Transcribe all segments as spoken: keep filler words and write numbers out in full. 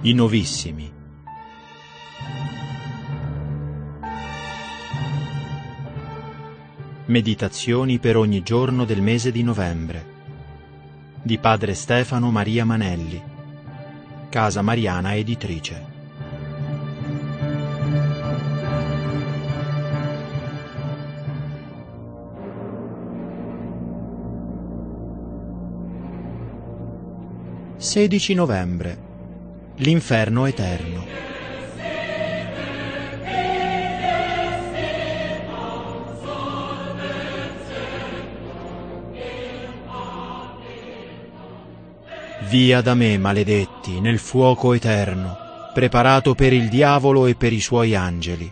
I Novissimi. Meditazioni per ogni giorno del mese di novembre di Padre Stefano Maria Manelli, Casa Mariana Editrice. sedici novembre. L'inferno eterno. Via da me, maledetti, nel fuoco eterno, preparato per il diavolo e per i suoi angeli.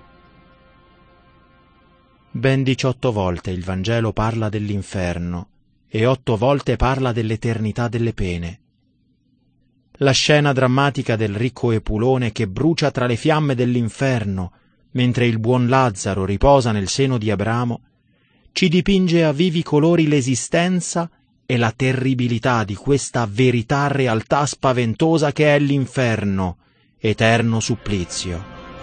Ben diciotto volte il Vangelo parla dell'inferno e otto volte parla dell'eternità delle pene. La scena drammatica del ricco Epulone che brucia tra le fiamme dell'inferno, mentre il buon Lazzaro riposa nel seno di Abramo, ci dipinge a vivi colori l'esistenza e la terribilità di questa verità realtà spaventosa che è l'inferno, eterno supplizio.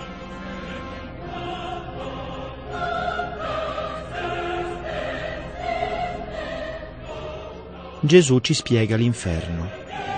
Gesù ci spiega l'inferno.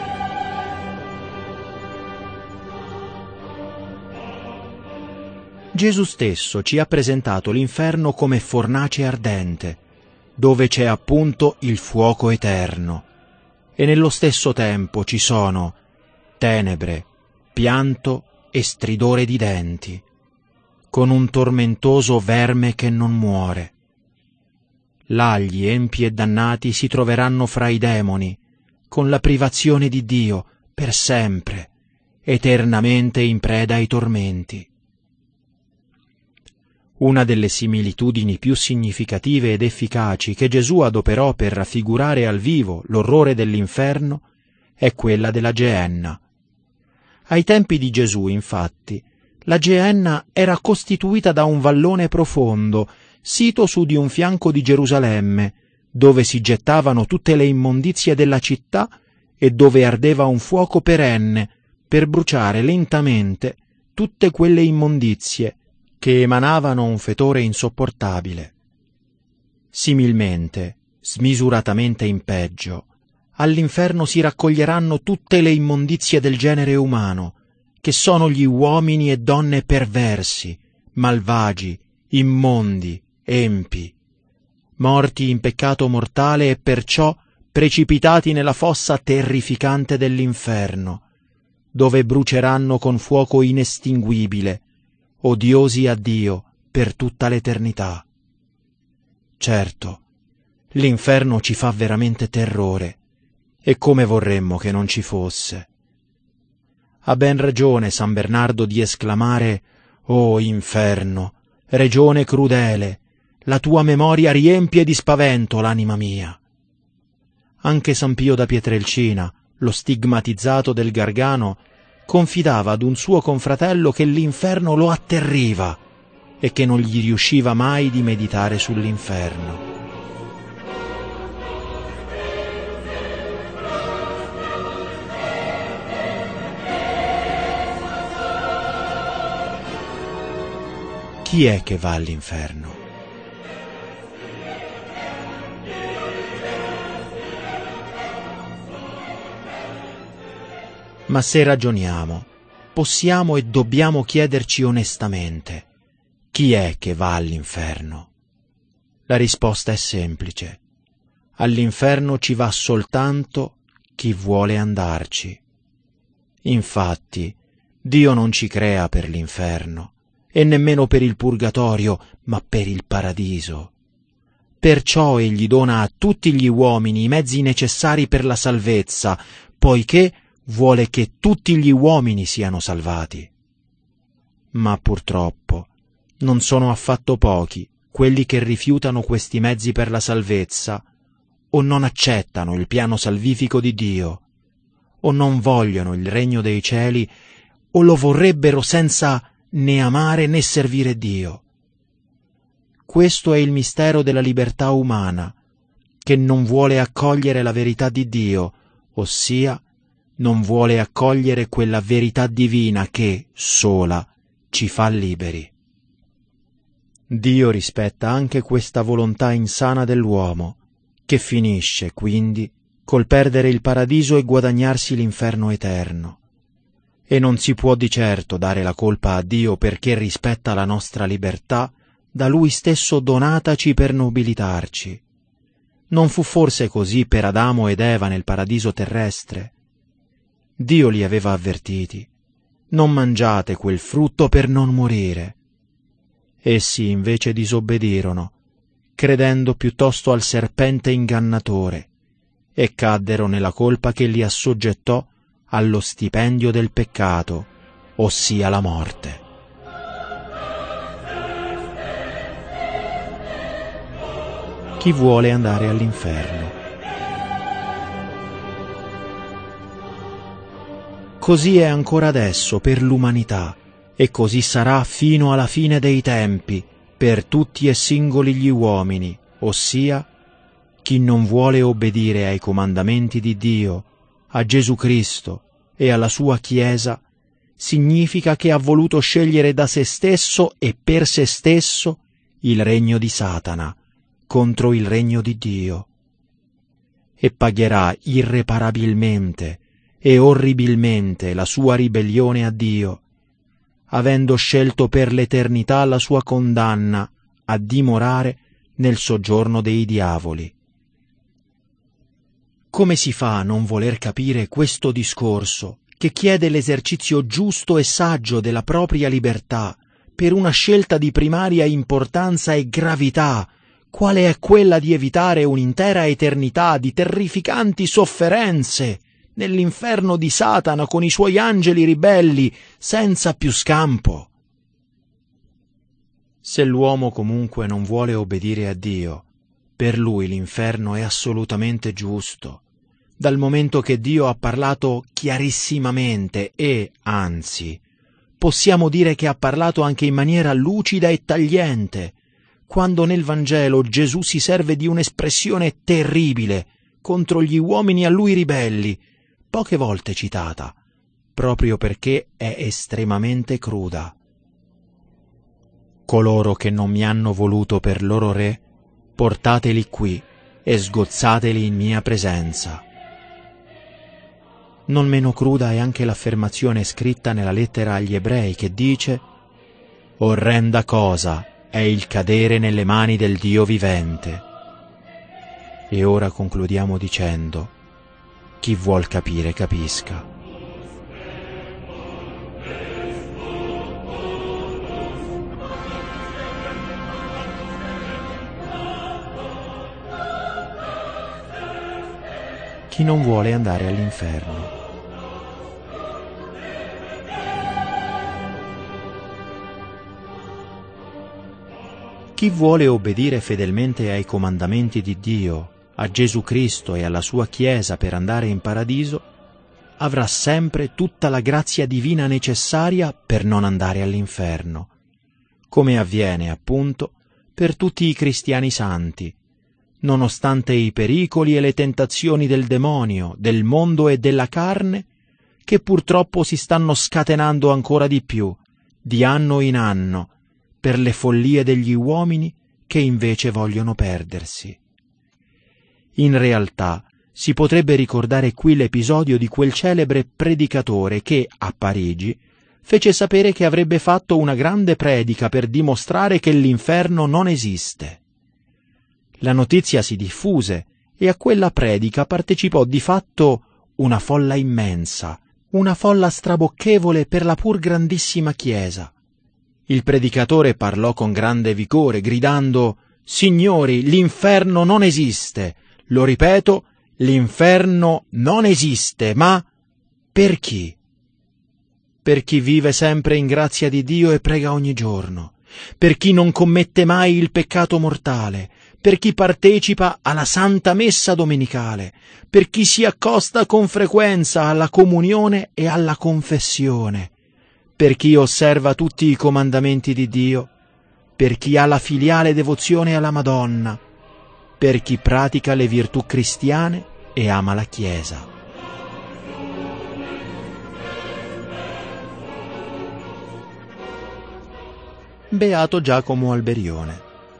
Gesù stesso ci ha presentato l'inferno come fornace ardente, dove c'è appunto il fuoco eterno, e nello stesso tempo ci sono tenebre, pianto e stridore di denti, con un tormentoso verme che non muore. Là gli empi e dannati si troveranno fra i demoni, con la privazione di Dio per sempre, eternamente in preda ai tormenti. Una delle similitudini più significative ed efficaci che Gesù adoperò per raffigurare al vivo l'orrore dell'inferno è quella della Geenna. Ai tempi di Gesù, infatti, la Geenna era costituita da un vallone profondo, sito su di un fianco di Gerusalemme, dove si gettavano tutte le immondizie della città e dove ardeva un fuoco perenne per bruciare lentamente tutte quelle immondizie che emanavano un fetore insopportabile. Similmente, smisuratamente in peggio, all'inferno si raccoglieranno tutte le immondizie del genere umano, che sono gli uomini e donne perversi, malvagi, immondi, empi, morti in peccato mortale e perciò precipitati nella fossa terrificante dell'inferno, dove bruceranno con fuoco inestinguibile, odiosi a Dio per tutta l'eternità. Certo, l'inferno ci fa veramente terrore, e come vorremmo che non ci fosse. Ha ben ragione San Bernardo di esclamare: «O inferno, regione crudele, la tua memoria riempie di spavento l'anima mia». Anche San Pio da Pietrelcina, lo stigmatizzato del Gargano, confidava ad un suo confratello che l'inferno lo atterriva e che non gli riusciva mai di meditare sull'inferno. Chi è che va all'inferno? Ma se ragioniamo, possiamo e dobbiamo chiederci onestamente: chi è che va all'inferno? La risposta è semplice: all'inferno ci va soltanto chi vuole andarci. Infatti, Dio non ci crea per l'inferno, e nemmeno per il purgatorio, ma per il paradiso. Perciò Egli dona a tutti gli uomini i mezzi necessari per la salvezza, poiché vuole che tutti gli uomini siano salvati. Ma purtroppo non sono affatto pochi quelli che rifiutano questi mezzi per la salvezza, o non accettano il piano salvifico di Dio, o non vogliono il regno dei cieli, o lo vorrebbero senza né amare né servire Dio. Questo è il mistero della libertà umana, che non vuole accogliere la verità di Dio, ossia non vuole accogliere quella verità divina che, sola, ci fa liberi. Dio rispetta anche questa volontà insana dell'uomo, che finisce, quindi, col perdere il paradiso e guadagnarsi l'inferno eterno. E non si può di certo dare la colpa a Dio perché rispetta la nostra libertà, da Lui stesso donataci per nobilitarci. Non fu forse così per Adamo ed Eva nel paradiso terrestre? Dio li aveva avvertiti: non mangiate quel frutto per non morire. Essi invece disobbedirono, credendo piuttosto al serpente ingannatore, e caddero nella colpa che li assoggettò allo stipendio del peccato, ossia la morte. Chi vuole andare all'inferno? Così è ancora adesso per l'umanità, e così sarà fino alla fine dei tempi per tutti e singoli gli uomini, ossia chi non vuole obbedire ai comandamenti di Dio, a Gesù Cristo e alla sua Chiesa, significa che ha voluto scegliere da se stesso e per se stesso il regno di Satana contro il regno di Dio, e pagherà irreparabilmente e orribilmente la sua ribellione a Dio, avendo scelto per l'eternità la sua condanna a dimorare nel soggiorno dei diavoli. Come si fa a non voler capire questo discorso, che chiede l'esercizio giusto e saggio della propria libertà per una scelta di primaria importanza e gravità, quale è quella di evitare un'intera eternità di terrificanti sofferenze nell'inferno di Satana con i suoi angeli ribelli, senza più scampo? Se l'uomo comunque non vuole obbedire a Dio, per lui l'inferno è assolutamente giusto, dal momento che Dio ha parlato chiarissimamente e, anzi, possiamo dire che ha parlato anche in maniera lucida e tagliente, quando nel Vangelo Gesù si serve di un'espressione terribile contro gli uomini a lui ribelli, poche volte citata, proprio perché è estremamente cruda. Coloro che non mi hanno voluto per loro re, portateli qui e sgozzateli in mia presenza. Non meno cruda è anche l'affermazione scritta nella lettera agli Ebrei che dice: «Orrenda cosa è il cadere nelle mani del Dio vivente». E ora concludiamo dicendo: chi vuol capire capisca. Chi non vuole andare all'inferno. Chi vuole obbedire fedelmente ai comandamenti di Dio, a Gesù Cristo e alla sua Chiesa per andare in paradiso, avrà sempre tutta la grazia divina necessaria per non andare all'inferno, come avviene, appunto, per tutti i cristiani santi, nonostante i pericoli e le tentazioni del demonio, del mondo e della carne, che purtroppo si stanno scatenando ancora di più, di anno in anno, per le follie degli uomini che invece vogliono perdersi. In realtà si potrebbe ricordare qui l'episodio di quel celebre predicatore che, a Parigi, fece sapere che avrebbe fatto una grande predica per dimostrare che l'inferno non esiste. La notizia si diffuse e a quella predica partecipò di fatto una folla immensa, una folla strabocchevole per la pur grandissima Chiesa. Il predicatore parlò con grande vigore, gridando: «Signori, l'inferno non esiste! Lo ripeto, l'inferno non esiste, ma per chi? Per chi vive sempre in grazia di Dio e prega ogni giorno, per chi non commette mai il peccato mortale, per chi partecipa alla Santa Messa domenicale, per chi si accosta con frequenza alla comunione e alla confessione, per chi osserva tutti i comandamenti di Dio, per chi ha la filiale devozione alla Madonna, per chi pratica le virtù cristiane e ama la Chiesa». Beato Giacomo Alberione.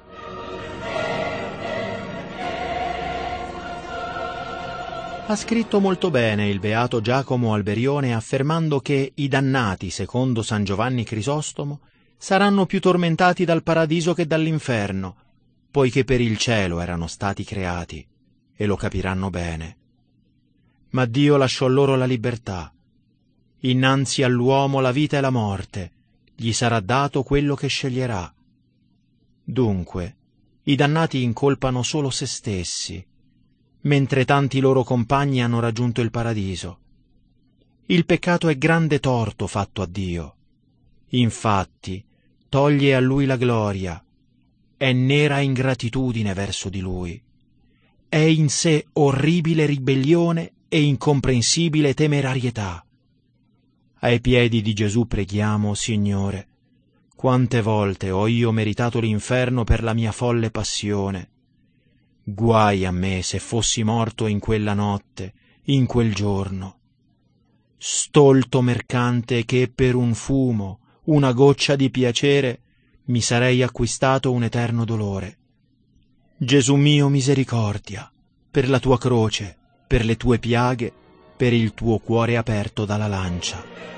Ha scritto molto bene il beato Giacomo Alberione affermando che i dannati, secondo San Giovanni Crisostomo, saranno più tormentati dal paradiso che dall'inferno, poiché per il cielo erano stati creati, e lo capiranno bene. Ma Dio lasciò loro la libertà. Innanzi all'uomo la vita e la morte, gli sarà dato quello che sceglierà. Dunque, i dannati incolpano solo se stessi, mentre tanti loro compagni hanno raggiunto il paradiso. Il peccato è grande torto fatto a Dio. Infatti, toglie a Lui la gloria. È nera ingratitudine verso di Lui. È in sé orribile ribellione e incomprensibile temerarietà. Ai piedi di Gesù preghiamo, Signore, quante volte ho io meritato l'inferno per la mia folle passione. Guai a me se fossi morto in quella notte, in quel giorno. Stolto mercante che per un fumo, una goccia di piacere, mi sarei acquistato un eterno dolore. Gesù mio, misericordia, per la tua croce, per le tue piaghe, per il tuo cuore aperto dalla lancia.